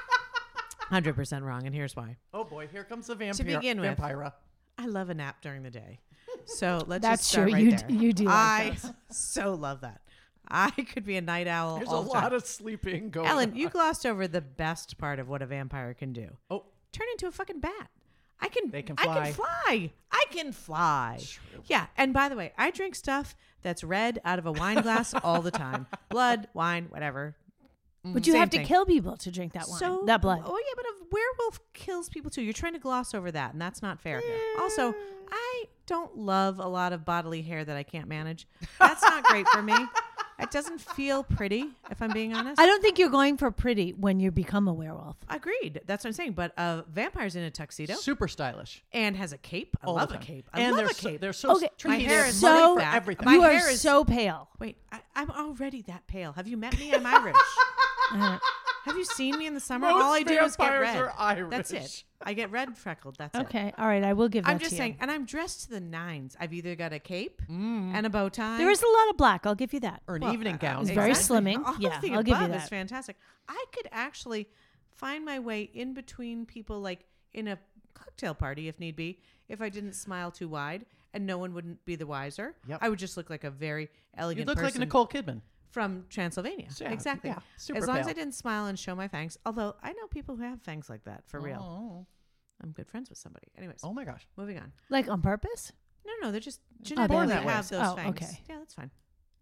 one hundred percent wrong, and here's why. Oh boy, here comes the vampire. begin with, vampira. I love a nap during the day. So let's That's just start true. right You there. d- you do like I those. so love that. I could be a night owl There's all a the lot time. of sleeping going Ellen, on. you glossed over the best part of what a vampire can do. Oh, Turn into a fucking bat. I can. They can I fly. can fly. I can fly. True. Yeah. And by the way, I drink stuff that's red out of a wine glass all the time. Blood, wine, whatever. But you Same have to thing. kill people to drink that wine, So that blood. Oh yeah, but a werewolf kills people too. You're trying to gloss over that, and that's not fair. Also, I don't love a lot of bodily hair that I can't manage. That's not great for me. It doesn't feel pretty, if I'm being honest. I don't think you're going for pretty when you become a werewolf. Agreed. That's what I'm saying. But a vampire's in a tuxedo Super stylish. and has a cape. I all the love a time. cape. I and love they're a so, cape. they're so Okay. treaty. My They hair have is money so for fat. everything. My you are hair is- so pale. Wait, I, I'm already that pale. Have you met me? I'm Irish. Uh, Have you seen me in the summer? Most All I do is get vampires red. are Irish. That's it. I get red freckled. That's it. okay, all right, I will give that I'm to just you. saying, and I'm dressed to the nines. I've either got a cape Mm. and a bow tie. There is a lot of black. I'll give you that. Or an Well, evening uh, gown. It's very exactly. slimming. All Yeah, of the I'll give you above is that. fantastic. I could actually find my way in between people, like in a cocktail party, if need be, if I didn't smile too wide, and no one wouldn't be the wiser. Yep. I would just look like a very elegant You look like person Nicole Kidman. from Transylvania. Yeah, exactly. yeah, super as long as pale. I didn't smile and show my fangs. Although I know people who have fangs like that for real. Oh. I'm good friends with somebody. Anyways, Oh my gosh. moving on. Like on purpose? No, no, they're just Oh, genetically they're that way. have those Oh, fangs. okay. Yeah, that's fine.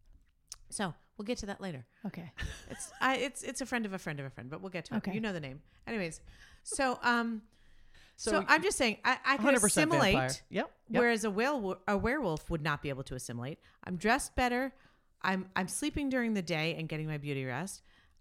So we'll get to that later. Okay. It's I it's it's a friend of a friend of a friend, but we'll get to Okay. it. You know the name. Anyways, so um, so, So I'm just saying I I can one hundred percent assimilate, vampire. Yep. yep. whereas a whale a werewolf would not be able to assimilate. I'm dressed better. I'm I'm sleeping during the day and getting my beauty rest.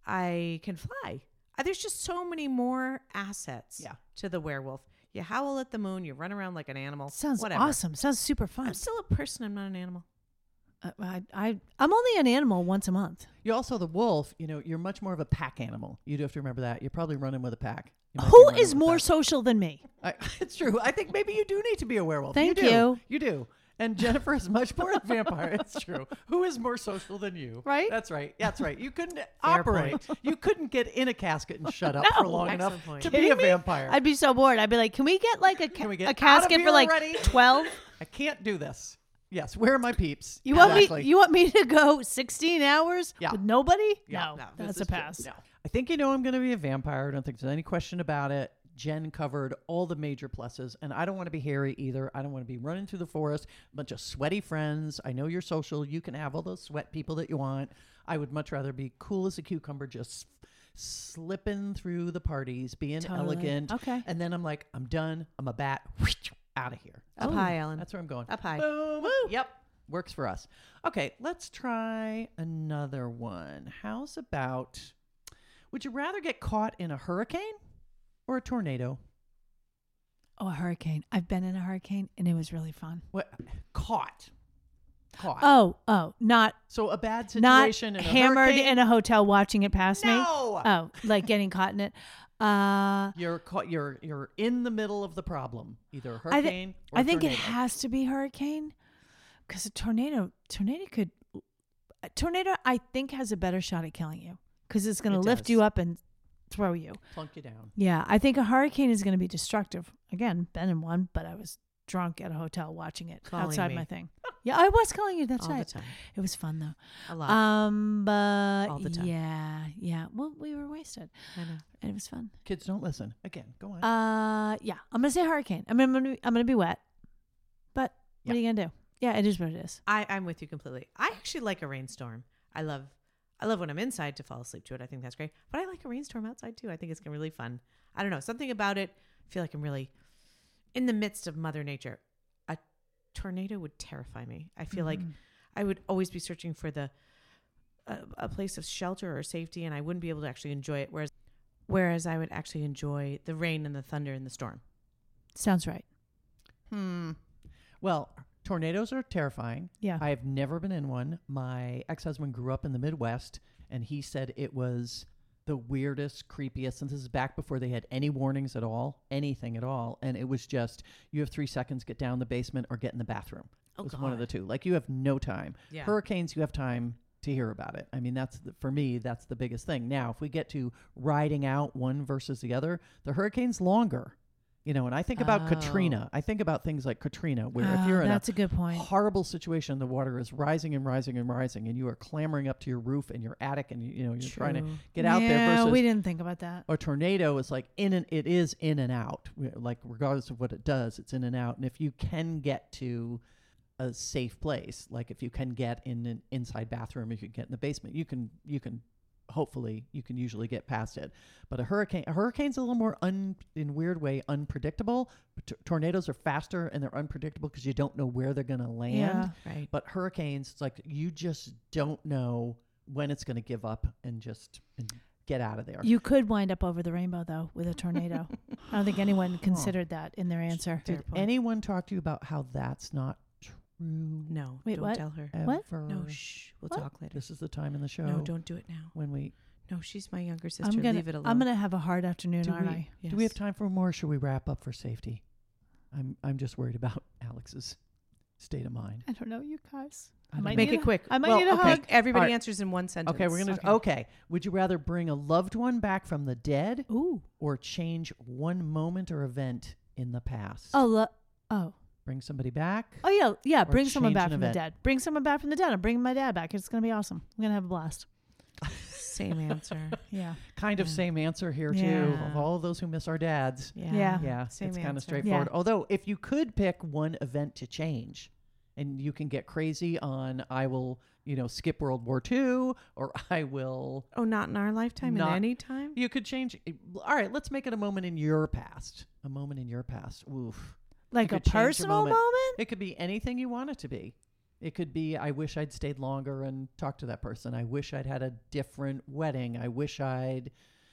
I can fly. Uh, There's just so many more assets Yeah. to the werewolf. You howl at the moon. You run around like an animal. Sounds whatever. awesome. Sounds super fun. I'm still a person. I'm not an animal. Uh, I, I, I'm only an animal once a month. You're also the wolf. You know, you're much more of a pack animal. You do have to remember that. You're probably running with a pack. You might be Who running is with a more pack. social than me? I, it's true. I think maybe you do need to be a werewolf. Thank you. Do. you. You do. And Jennifer is much more a vampire. It's true. Who is more social than you? Right? That's right. That's right. You couldn't operate. You couldn't get in a casket and shut up for No. long Excellent enough point. to be Kidding a me? vampire. I'd be so bored. I'd be like, can we get like a, ca- Can we get a out of casket here for like already? twelve? I can't do this. Yes. Where are my peeps? You want exactly. me? You want me to go sixteen hours Yeah. with nobody? Yeah. No, No, that's this a is true. pass. No. I think you know I'm going to be a vampire. I don't think there's any question about it. Jen covered all the major pluses, and I don't want to be hairy either. I don't want to be running through the forest, a bunch of sweaty friends. I know you're social. You can have all those sweat people that you want. I would much rather be cool as a cucumber, just slipping through the parties, being Totally. elegant. Okay. And then I'm like, I'm done. I'm a bat. Out of here. Up Oh, high, Ellen. That's where I'm going. Up high. Boom. Yep. Works for us. Okay, let's try another one. How's about, would you rather get caught in a hurricane or a tornado? Oh, a hurricane. I've been in a hurricane and it was really fun. What? Caught. Caught. Oh, oh, not So a bad not situation in a hammered hurricane? in a hotel watching it pass me. No. Oh, like getting caught in it. Uh, You're caught. You're you're in the middle of the problem. Either a I, thi- hurricane or I a think it tornado. has to be hurricane because a tornado, tornado could, a tornado I think has a better shot at killing you because it's going to It lift does. you up and throw you. plunk you down. Yeah, I think a hurricane is going to be destructive. Again, been in one, but I was drunk at a hotel watching it Calling outside me. my thing. Yeah, I was calling you. That's all right. the time. It was fun though. A lot. Um, but All the time. yeah, yeah. Well, we were wasted, I know. and it was fun. Kids don't listen. Again, go on. Uh, yeah. I'm gonna say hurricane. I mean, I'm gonna, I'm gonna be wet, but what are you gonna do? Yeah, it is what it is. I, I'm with you completely. I actually like a rainstorm. I love I love when I'm inside to fall asleep to it. I think that's great. But I like a rainstorm outside too. I think it's gonna be really fun. I don't know. Something about it. I feel like I'm really in the midst of Mother Nature. A tornado would terrify me. I feel like I would always be searching for the a, a place of shelter or safety, and I wouldn't be able to actually enjoy it. Whereas whereas I would actually enjoy the rain and the thunder and the storm. Sounds right. Hmm. Well, tornadoes are terrifying. Yeah. I have never been in one. My ex-husband grew up in the Midwest, and he said it was the weirdest, creepiest, and this is back before they had any warnings at all, anything at all. And it was just, you have three seconds, get down the basement or get in the bathroom. It Oh, was one of the God. two. Like, you have no time. Yeah. Hurricanes, you have time to hear about it. I mean, that's the, for me, that's the biggest thing. Now, if we get to riding out one versus the other, the hurricane's longer. You know, and I think about Oh. Katrina. I think about things like Katrina, where Ah, if you're in that's a, a good point. horrible situation, the water is rising and rising and rising, and you are clambering up to your roof and your attic, and you, you know you're trying to True. get out there. Yeah, Versus we didn't think about that. a tornado is like in and it is in and out. We- Like regardless of what it does, it's in and out. And if you can get to a safe place, like if you can get in an inside bathroom, if you can get in the basement, you can you can hopefully you can usually get past it. But a hurricane, a hurricane's a little more un in a weird way unpredictable. But t- tornadoes are faster and they're unpredictable because you don't know where they're going to land. Yeah. Right. But hurricanes, it's like you just don't know when it's going to give up and just and get out of there. You could wind up over the rainbow, though, with a tornado. I don't think anyone considered that in their answer. Fair Did point. anyone talk to you about how that's not true? No. Wait, don't what? tell her. What? Ever? No, shh. We'll What? talk later. This is the time in the show No, don't do it now. when we No, she's my younger sister. I'm gonna, Leave it alone. I'm gonna have a hard afternoon, Do aren't we- I? Yes. do we have time for more? Or should we wrap up for safety? I'm I'm just worried about Alex's state of mind. I don't know, you guys. I I don't might know. Make need it a- quick. I might Well, need a okay. hug. Everybody All right. answers in one sentence. Okay, we're gonna Okay. okay. Would you rather bring a loved one back from the dead Ooh. or change one moment or event in the past? Oh, lo- oh. Bring somebody back. Oh, yeah. Yeah. Or Bring someone change back an from the event. dead. Bring someone back from the dead. I'm bringing my dad back. It's going to be awesome. I'm going to have a blast. Same answer. Yeah. Kind of Yeah. same answer here too. Yeah. Of all of those who miss our dads. Yeah. Yeah. Yeah, Same it's kind of answer. straightforward. Yeah. Although, if you could pick one event to change, and you can get crazy on, I will, you know, skip World War Two, or I will. Oh, not in our lifetime. Not- in any time. You could change. All right, let's make it a moment in your past. A moment in your past. Oof. Like a could change your personal moment. moment? It could be anything you want it to be. It could be, I wish I'd stayed longer and talked to that person. I wish I'd had a different wedding. I wish I'd,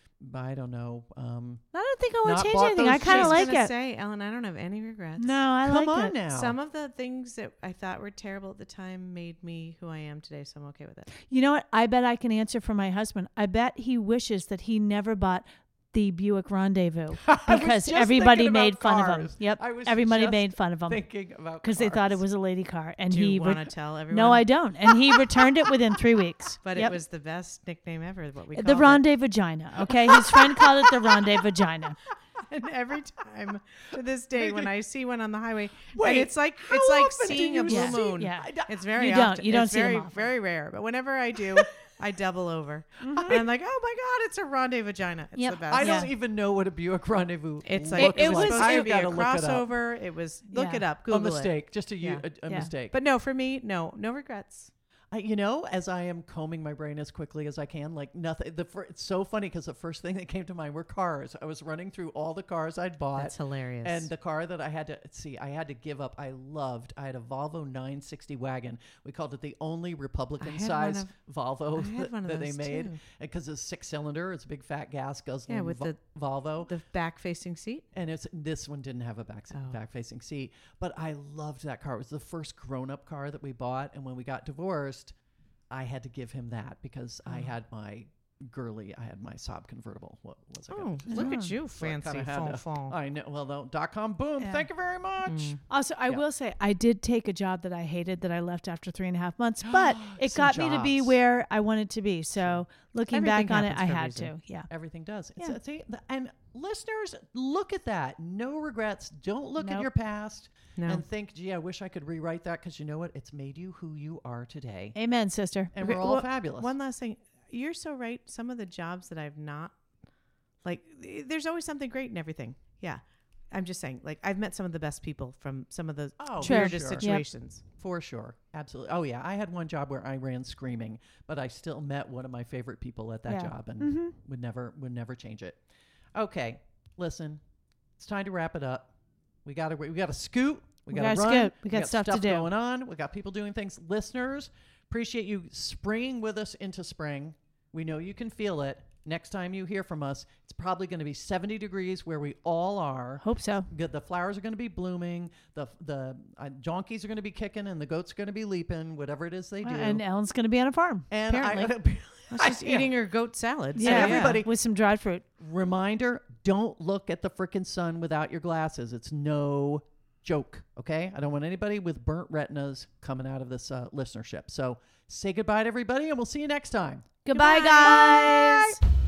I don't know. Um, I don't think I want Not to change bought anything. those I kind of She's like gonna it. say, Ellen, I don't have any regrets. No, I come like on it. now. Some of the things that I thought were terrible at the time made me who I am today, so I'm okay with it. You know what? I bet I can answer for my husband. I bet he wishes that he never bought the Buick Rendezvous I was because just everybody thinking about made fun of him. cars. Yep. I was Everybody just made fun of him thinking about because they thought it cars. was a lady car. And Do he you re- want to tell everyone? No, I don't. And he returned it within three weeks. But Yep. it was the best nickname ever. What we the called Rendez Vagina. Okay, his friend called it the Rendez Vagina. it. And every time to this day, when I see one on the highway, Wait, and it's like how it's like often do seeing a you blue see- moon. Yeah. I d- It's very You don't- often. you don't it's see 'em very often. very rare. But whenever I do, I double over. And I'm like, oh my god, it's a Rendez Vagina. It's Yep. the best. I Yeah. don't even know what a Buick Rendezvous. It's looks like It- it, it was was- supposed I've to be gotta a look it up. crossover. It, was look Yeah. it up, A Google mistake, just a, u- Yeah. a, a Yeah. mistake. But no, for me, no, no regrets. I, you know, as I am combing my brain as quickly as I can, like nothing. The fir- it's so funny because the first thing that came to mind were cars. I was running through all the cars I'd bought. That's hilarious. And the car that I had to see, I had to give up. I loved. I had a Volvo nine sixty wagon. We called it the only Republican had size one Volvo I had that, one of that they those made too. because it's six cylinder. It's a big fat gas guzzling Yeah, with Vo- the- Volvo. the back facing seat. And it's this one didn't have a back Oh. back facing seat, but I loved that car. It was the first grown up car that we bought, and when we got divorced, I had to give him that because I Oh. had my girly. I had my Saab convertible. What was it? Oh, look at you, So I fancy kinda had fond to- fond. I know. Well, no, dot com boom. Yeah. Thank you very much. Mm. Also, I Yeah. will say I did take a job that I hated that I left after three and a half months, but it Some got me to be jobs. where I wanted to be. So looking Everything back on it, happens I for a had reason. to. Yeah. Everything does. It's, Yeah. it's a- the- and listeners, look at that. No regrets. Don't look at Nope. your past No. and think, gee, I wish I could rewrite that because you know what? It's made you who you are today. Amen, sister. And Okay, we're all well, fabulous. One last thing. You're so right. Some of the jobs that I've not, like, th- there's always something great in everything. Yeah. I'm just saying, like, I've met some of the best people from some of the Oh, Sure. weirdest sure. Yep. situations. For sure. Absolutely. Oh, yeah. I had one job where I ran screaming, but I still met one of my favorite people at that Yeah. job and Mm-hmm. would never would never change it. Okay. Listen, it's time to wrap it up. We got to we got to scoot. We, We got to gotta run. scoot. We got stuff to do. going on. We got people doing things. Listeners, appreciate you springing with us into spring. We know you can feel it. Next time you hear from us, it's probably going to be seventy degrees where we all are. Hope so. Good. The flowers are going to be blooming. The the uh, donkeys are going to be kicking, and the goats are going to be leaping. Whatever it is they do. And Ellen's going to be on a farm. And apparently. I, She's eating her goat salad. so yeah, everybody- with some dried fruit. reminder: don't look at the frickin' sun without your glasses. It's no joke. Okay. I don't want anybody with burnt retinas coming out of this uh, listenership. So say goodbye to everybody, and we'll see you next time. Goodbye, guys.